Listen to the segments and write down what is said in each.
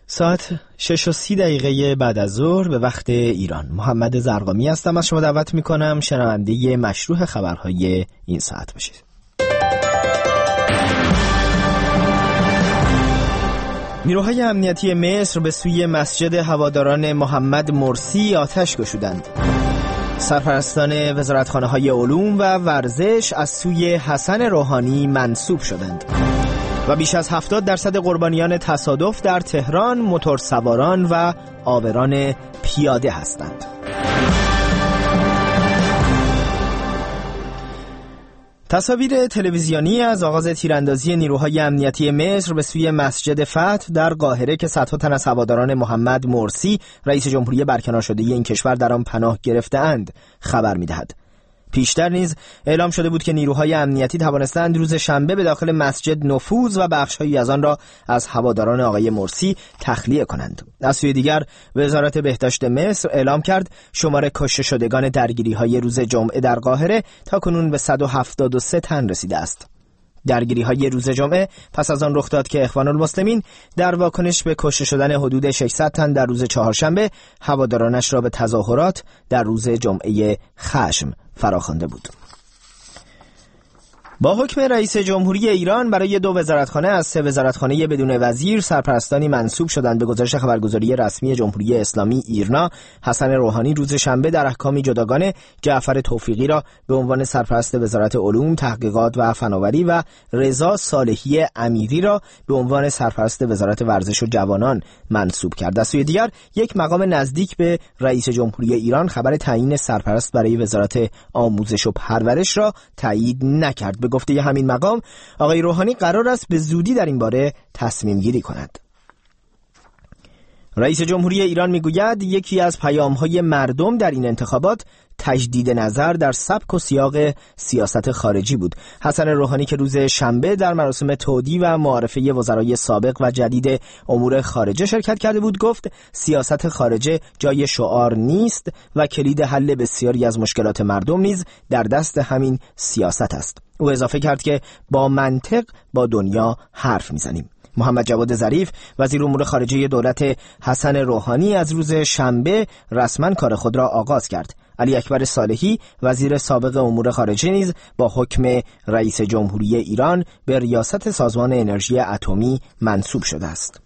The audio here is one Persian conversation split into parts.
ساعت 6:30 بعد از ظهر به وقت ایران. محمد زرقامی هستم. از شما دعوت میکنم شنونده مشروع خبرهای این ساعت باشید. نیروهای امنیتی مصر به سوی مسجد هواداران محمد مرسی آتش گشودند. سرپرستان وزارتخانه‌های علوم و ورزش از سوی حسن روحانی منصوب شدند و بیش از 70% قربانیان تصادف در تهران موتورسواران و عابران پیاده هستند. تصاویر تلویزیونی از آغاز تیراندازی نیروهای امنیتی مصر به سوی مسجد فتح در قاهره که صدها تن از هواداران محمد مرسی رئیس جمهوری برکنار شده این کشور در آن پناه گرفته‌اند خبر می‌دهد. پیشتر نیز اعلام شده بود که نیروهای امنیتی توانستند روز شنبه به داخل مسجد نفوذ و بخش‌هایی از آن را از هواداران آقای مرسی تخلیه کنند. از سوی دیگر وزارت بهداشت مصر اعلام کرد شمار کشته شدگان درگیری‌های روز جمعه در قاهره تاکنون به 173 تن رسیده است. درگیری‌های روز جمعه پس از آن رخ داد که اخوان المسلمین در واکنش به کشته شدن حدود 600 تن در روز چهارشنبه هوادارانش را به تظاهرات در روز جمعه خشم فراخوانده بود. با حکم رئیس جمهوری ایران برای 2 وزارتخانه از 3 وزارتخانه بدون وزیر سرپرستانی منصوب شدند. به گزارش خبرگزاری رسمی جمهوری اسلامی ایرنا، حسن روحانی روز شنبه در احکامی جداگانه جعفر توفیقی را به عنوان سرپرست وزارت علوم، تحقیقات و فناوری و رضا صالحی امیری را به عنوان سرپرست وزارت ورزش و جوانان منصوب کرد. از سوی دیگر یک مقام نزدیک به رئیس جمهوری ایران خبر تعیین سرپرست برای وزارت آموزش و پرورش را تایید نکرد. به گفته همین مقام آقای روحانی قرار است به زودی در این باره تصمیم گیری کند. رئیس جمهوری ایران میگوید یکی از پیام‌های مردم در این انتخابات تجدید نظر در سبک و سیاق سیاست خارجی بود. حسن روحانی که روز شنبه در مراسم تودیع و معارفه وزرای سابق و جدید امور خارجه شرکت کرده بود گفت سیاست خارجه جای شعار نیست و کلید حل بسیاری از مشکلات مردم نیز در دست همین سیاست است. او اضافه کرد که با منطق با دنیا حرف میزنیم. محمد جواد ظریف وزیر امور خارجه دولت حسن روحانی از روز شنبه رسما کار خود را آغاز کرد. علی اکبر صالحی وزیر سابق امور خارجه نیز با حکم رئیس جمهوری ایران به ریاست سازمان انرژی اتمی منصوب شده است.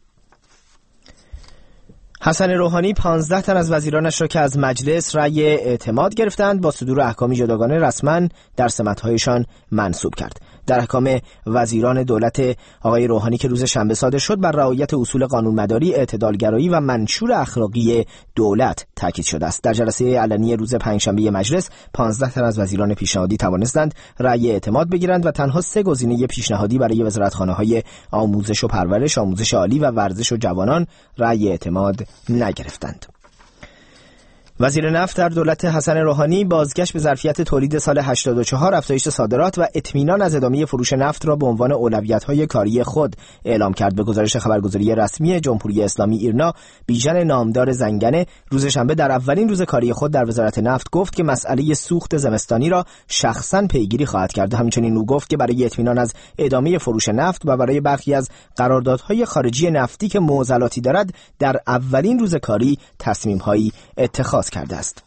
حسن روحانی 15 تن از وزیرانش را که از مجلس رأی اعتماد گرفتند با صدور احکامی جداگانه رسما در سمت‌هایشان منصوب کرد. در احکام وزیران دولت آقای روحانی که روز شنبه صادر شد بر رعایت اصول قانونمداری، اعتدالگرایی و منشور اخلاقی دولت تاکید شده است. در جلسه علنی روز پنجشنبه مجلس 15 تن از وزیران پیشنهادی توانستند رأی اعتماد بگیرند و تنها 3 گزینه پیشنهادی برای وزارتخانه‌های آموزش و پرورش، آموزش عالی و ورزش و جوانان رأی اعتماد نگرفتند. وزیر نفت در دولت حسن روحانی بازگشت به ظرفیت تولید سال 84، افزایش صادرات و اطمینان از ادامه فروش نفت را به عنوان اولویت‌های کاری خود اعلام کرد. به گزارش خبرگزاری رسمی جمهوری اسلامی ایرنا، بیژن نامدار زنگنه روز شنبه در اولین روز کاری خود در وزارت نفت گفت که مسئله سوخت زمستانی را شخصاً پیگیری خواهد کرد. همچنین او گفت که برای اطمینان از ادامه فروش نفت و برای برخی از قراردادهای خارجی نفتی که معضلاتی دارد در اولین روز کاری تصمیم‌هایی اتخاذ کرده است.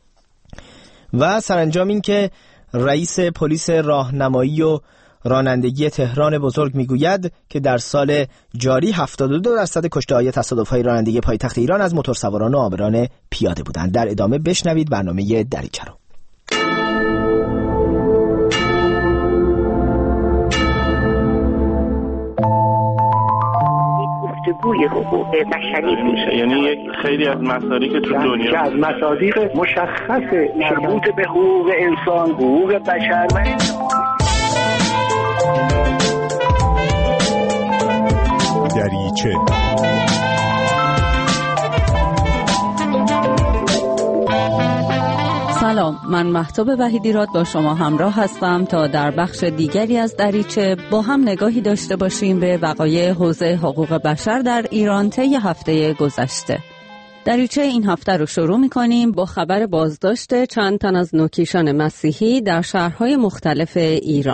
و سرانجام این که رئیس پلیس راهنمایی و رانندگی تهران بزرگ میگوید که در سال جاری 72% کشته‌های تصادف‌های رانندگی پایتخت ایران از موتورسواران و عابران پیاده بودند. در ادامه بشنوید برنامه دریچه رو. گفتگوی حقوق بشری میشه، یعنی خیلی از مصادیق تو دنیا از مصادیق مشخص مربوط به حقوق انسان، حقوق بشر و دریچه. سلام، من مهتاب وحیدیراد با شما همراه هستم تا در بخش دیگری از دریچه با هم نگاهی داشته باشیم به وقایع حوزه حقوق بشر در ایران طی هفته گذشته. دریچه این هفته رو شروع می‌کنیم با خبر بازداشت چند تن از نوکیشان مسیحی در شهرهای مختلف ایران.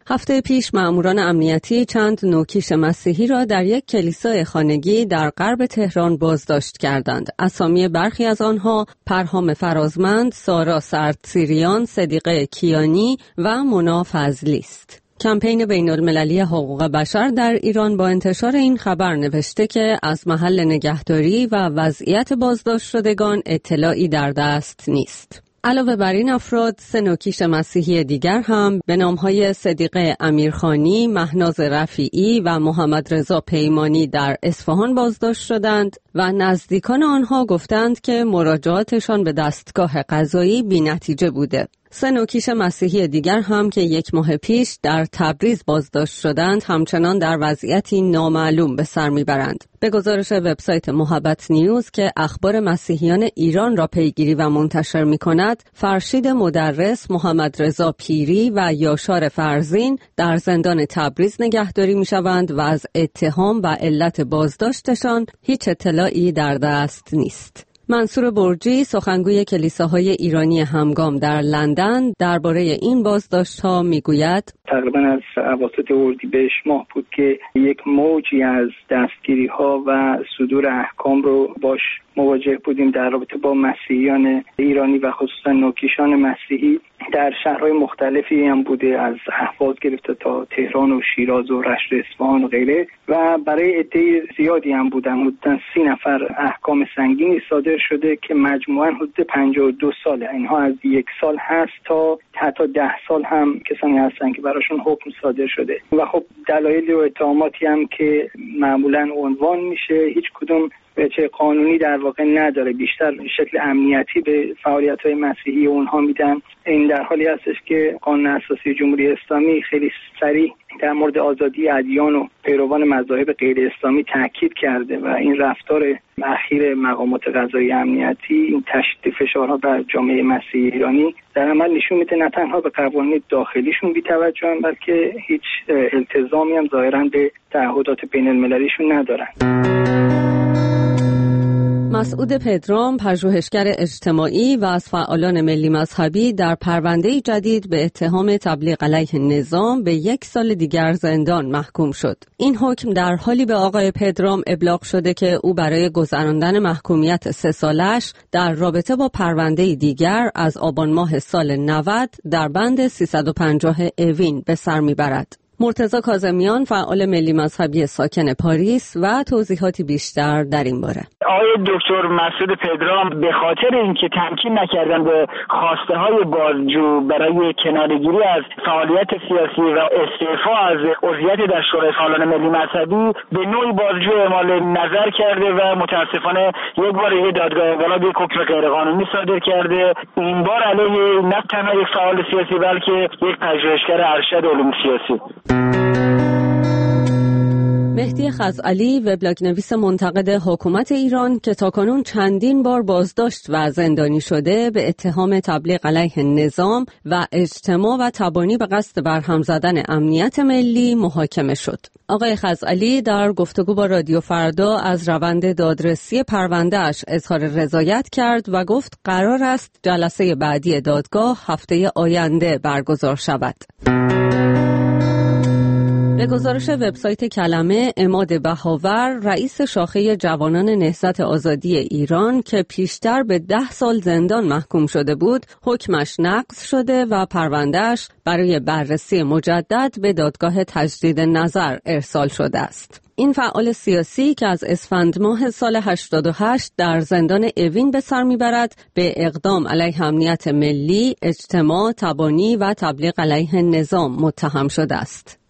هفته پیش مأموران امنیتی چند نوکیش مسیحی را در یک کلیسای خانگی در غرب تهران بازداشت کردند. اسامی برخی از آنها پرهام فرازمند، سارا سردسیریان، صدیقه کیانی و مونا فضلی است. کمپین بین‌المللی حقوق بشر در ایران با انتشار این خبر نوشته که از محل نگهداری و وضعیت بازداشت شدگان اطلاعی در دست نیست. علاوه بر این افراد، 3 نوکیش مسیحی دیگر هم به نام‌های صدیقه امیرخانی، مهناز رفیعی و محمد رضا پیمانی در اصفهان بازداشت شدند و نزدیکان آنها گفتند که مراجعاتشان به دستگاه قضایی بی‌نتیجه بوده. 3 نوکیش مسیحی دیگر هم که 1 ماه پیش در تبریز بازداشت شدند همچنان در وضعیتی نامعلوم به سر میبرند. به گزارش وبسایت محبت نیوز که اخبار مسیحیان ایران را پیگیری و منتشر می‌کند، فرشید مدرس، محمد رضا پیری و یاشار فرزین در زندان تبریز نگهداری می‌شوند و از اتهام و علت بازداشتشان هیچ اطلاعی در دست نیست. منصور برجی، سخنگوی کلیساهای ایرانی همگام در لندن، درباره این بازداشت‌ها میگوید: تقریبا از اواسط اردیبهشت ماه بود که یک موجی از دستگیری‌ها و صدور احکام رو باش مواجه بودیم در رابطه با مسیحیان ایرانی و خصوصا نوکیشان مسیحی. در شهرهای مختلفی هم بوده، از اهواز گرفته تا تهران و شیراز و رشت و اصفهان و غیره، و برای عده زیادی هم بودن. حدوداً 30 نفر احکام سنگینی صادر شده که مجموعاً حدود 52 ساله. اینها از 1 سال هست تا حتی 10 سال هم کسانی هستن که براشون حکم صادر شده. و خب دلایل و اتهاماتی هم که معمولاً عنوان میشه هیچ کدوم وجه قانونی در واقع نداره، بیشتر شکل امنیتی به فعالیت‌های مسیحی اونها میدن. این در حالی هستش که قانون اساسی جمهوری اسلامی خیلی صریح در مورد آزادی ادیان و پیروان مذاهب غیر اسلامی تاکید کرده و این رفتار اخیر مقامات قضایی امنیتی، این تشدید فشارها بر جامعه مسیحی ایرانی در عمل نشون میده نه تنها به قوانین داخلیشون بی‌توجهن، بلکه هیچ التزامی هم ظاهراً به تعهدات بین‌المللیشون ندارن. مسعود پدرام، پژوهشگر اجتماعی و از فعالان ملی مذهبی، در پرونده جدید به اتهام تبلیغ علیه نظام به 1 سال دیگر زندان محکوم شد. این حکم در حالی به آقای پدرام ابلاغ شده که او برای گذراندن محکومیت 3 سالش در رابطه با پرونده دیگر از آبان ماه سال 90 در بند 350 اوین به سر میبرد. مرتضی کاظمیان، فعال ملی مذهبی ساکن پاریس، و توضیحاتی بیشتر در این باره. آقای دکتر مسعود پدرام به خاطر اینکه تمکین نکردن به خواسته های بازجو برای کناره‌گیری از فعالیت سیاسی و استعفا از عضویت در شورای فعالان ملی مذهبی به نوعی بازجو اعمال نظر کرده و متاسفانه یک بار یه دادگاه اقلا یک حکم غیرقانونی صادر کرده. این بار علیه نه تنها یک فعال سیاسی بلکه یک پژوهشگر ارشد علوم سیاسی. مهدی خزعلی، وبلاگ‌نویس منتقد حکومت ایران که تاکنون چندین بار بازداشت و زندانی شده، به اتهام تبلیغ علیه نظام و اجتماع و تبانی به قصد برهم زدن امنیت ملی محاکمه شد. آقای خزعلی در گفتگو با رادیو فردا از روند دادرسی پرونده‌اش اظهار رضایت کرد و گفت قرار است جلسه بعدی دادگاه هفته آینده برگزار شود. به گزارش وبسایت کلمه، عماد بهاور، رئیس شاخه جوانان نهضت آزادی ایران که پیشتر به 10 سال زندان محکوم شده بود، حکمش نقض شده و پروندهش برای بررسی مجدد به دادگاه تجدید نظر ارسال شده است. این فعال سیاسی که از اسفند ماه سال 88 در زندان اوین به سر میبرد، به اقدام علیه امنیت ملی، اجتماع، تبانی و تبلیغ علیه نظام متهم شده است.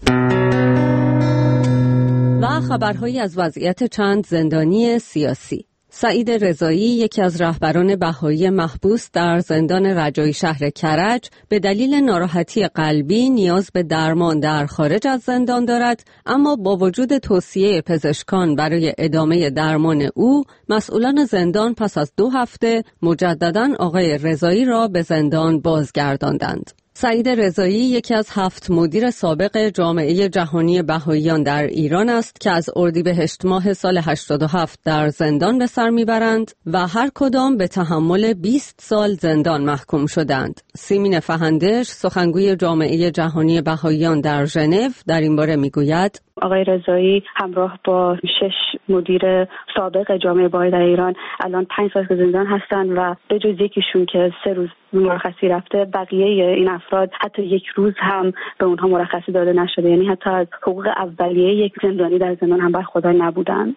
و خبرهایی از وضعیت چند زندانی سیاسی. سعید رضایی، یکی از رهبران بهایی محبوس در زندان رجایی شهر کرج، به دلیل ناراحتی قلبی نیاز به درمان در خارج از زندان دارد، اما با وجود توصیه پزشکان برای ادامه درمان او، مسئولان زندان پس از 2 هفته مجدداً آقای رضایی را به زندان بازگرداندند. سعید رضایی یکی از 7 مدیر سابق جامعه جهانی بهائیان در ایران است که از اردیبهشت ماه سال 87 در زندان به سر میبرند و هر کدام به تحمل 20 سال زندان محکوم شدند. سیمین فهندش، سخنگوی جامعه جهانی بهائیان در ژنو، در این باره میگوید: آقای رضایی همراه با 6 مدیر سابق جامعه بهائی در ایران الان 5 سال زندان هستند و به جز یکیشون که 3 روز مرخصی رفته، بقیه این افراد حتی 1 روز هم به اونها مرخصی داده نشده، یعنی حتی از حقوق اولیه یک زندانی در زندان هم برخوردار نبودند.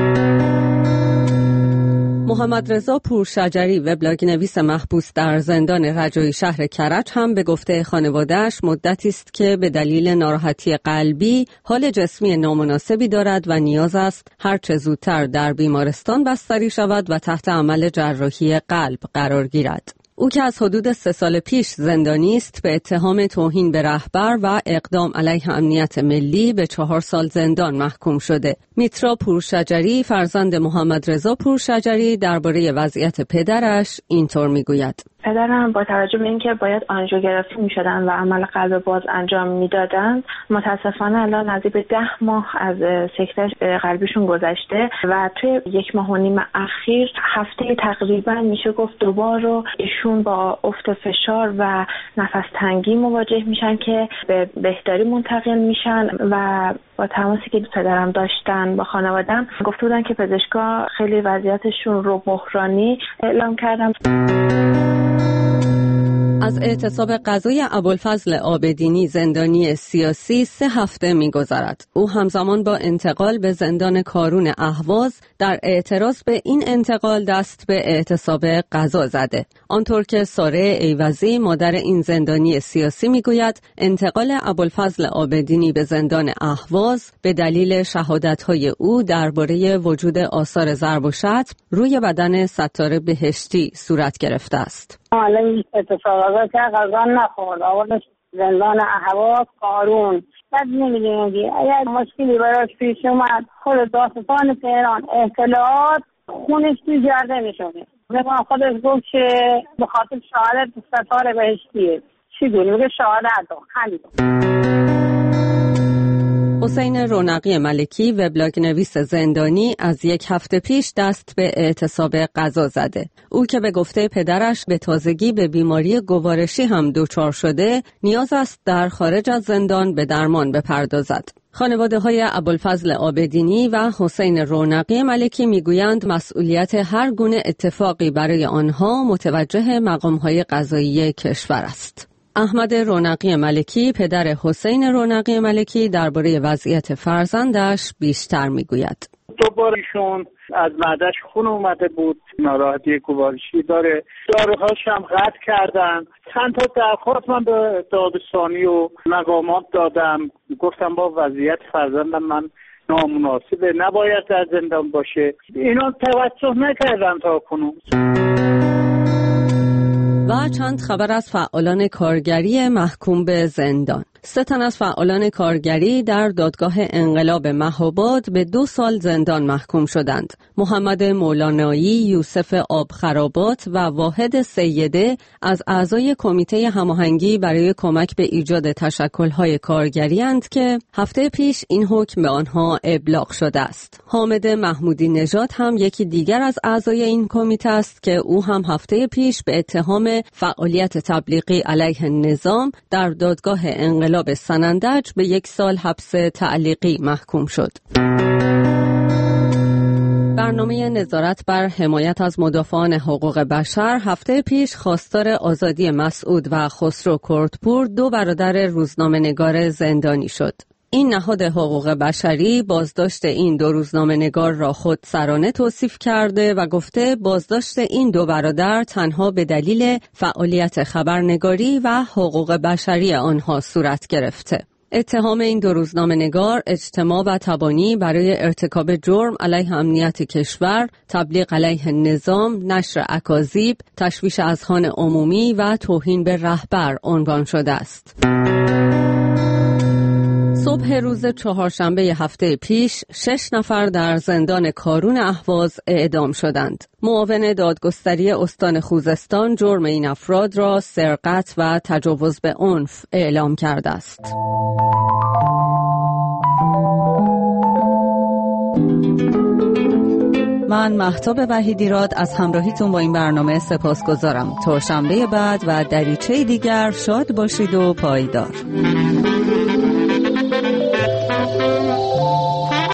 محمد رضا پورشجری، وبلاگ نویس محبوس در زندان رجایی شهر کرج، هم به گفته خانواده‌اش مدتی است که به دلیل ناراحتی قلبی حال جسمی نامناسبی دارد و نیاز است هر چه زودتر در بیمارستان بستری شود و تحت عمل جراحی قلب قرار گیرد. او که از حدود 3 سال پیش زندانی است، به اتهام توهین به رهبر و اقدام علیه امنیت ملی به 4 سال زندان محکوم شده. میترا پورشجری، فرزند محمد رضا پورشجری، درباره وضعیت پدرش اینطور میگوید: پدرم با توجه به اینکه باید آنژیوگرافی میشدن و عمل قلب باز انجام میدادن، متاسفانه الان نزدیک به 10 ماه از سکته قلبیشون گذشته و توی 1.5 ماه اخیر هفته تقریبا میشه گفت دوباره ایشون با افت فشار و نفس تنگی مواجه میشن که به بهداری منتقل میشن و با تماسی که پدرم داشتن با خانواده‌ام گفته بودن که پزشکا خیلی وضعیتشون رو بحرانی اعلام کردن. از اعتصاب غذای ابوالفضل عابدینی، زندانی سیاسی، 3 هفته می‌گذرد. او همزمان با انتقال به زندان کارون اهواز در اعتراض به این انتقال دست به اعتصاب غذا زده. آنطور که ساره ایوزی، مادر این زندانی سیاسی، میگوید انتقال ابوالفضل عابدینی به زندان اهواز به دلیل شهادت‌های او درباره وجود آثار ضرب و شتم روی بدن ستاره بهشتی صورت گرفته است. الان اتفاقات غذا نخورد، آوردش زندان اهواز کارون. بعد نمیدونم اگر مشکلی براش پیش اومد، خود داستان تهران اطلاعات خونش تو جرده میشونه. مثلا خودش گفت که به خاطر شهادت ستاره بهشتیه. چی دونی؟ بگه شهادت دو همین. حسین رونقی ملکی، وبلاگ نویس زندانی، از 1 هفته پیش دست به اعتصاب غذا زده. او که به گفته پدرش به تازگی به بیماری گوارشی هم دچار شده، نیاز است در خارج از زندان به درمان بپردازد. خانواده‌های ابوالفضل عابدینی و حسین رونقی ملکی میگویند مسئولیت هر گونه اتفاقی برای آنها متوجه مقام‌های قضایی کشور است. احمد رونقی ملکی، پدر حسین رونقی ملکی، درباره وضعیت فرزندش بیشتر میگوید. دوباره ایشون از معده‌اش خون اومده بود، ناراحتی گوارشی داره، داروهاش هم قطع کردن. چند تا درخواست من به دادستانی و مقامات دادم، گفتم با وضعیت فرزندم من نامناسبه، نباید در زندان باشه. اینا توجه نکردن تا کنون. و چند خبر از فعالان کارگری محکوم به زندان. 3 تن از فعالان کارگری در دادگاه انقلاب مهاباد به 2 سال زندان محکوم شدند. محمد مولانایی، یوسف آبخرابات و واحد سیده از اعضای کمیته هماهنگی برای کمک به ایجاد تشکل‌های کارگری اند که هفته پیش این حکم به آنها ابلاغ شده است. حامد محمودی نژاد هم یکی دیگر از اعضای این کمیته است که او هم هفته پیش به اتهام فعالیت تبلیغی علیه نظام در دادگاه انقلاب سنندج به 1 سال حبس تعلیقی محکوم شد. برنامه نظارت بر حمایت از مدافعان حقوق بشر هفته پیش خواستار آزادی مسعود و خسرو کردپور، 2 برادر روزنامه‌نگار زندانی شد. این نهاد حقوق بشری بازداشت این 2 روزنامه‌نگار را خودسرانه توصیف کرده و گفته بازداشت این 2 برادر تنها به دلیل فعالیت خبرنگاری و حقوق بشری آنها صورت گرفته. اتهام این 2 روزنامه‌نگار اجتماع و تبانی برای ارتکاب جرم علیه امنیت کشور، تبلیغ علیه نظام، نشر اکاذیب، تشویش اذهان عمومی و توهین به رهبر عنوان شده است. صبح روز چهارشنبه هفته پیش 6 نفر در زندان کارون اهواز اعدام شدند. معاون دادگستری استان خوزستان جرم این افراد را سرقت و تجاوز به عنف اعلام کرده است. من مهتاب وحیدیراد از همراهیتون با این برنامه سپاسگزارم. تا شنبه بعد و دریچه دیگر شاد باشید و پایدار.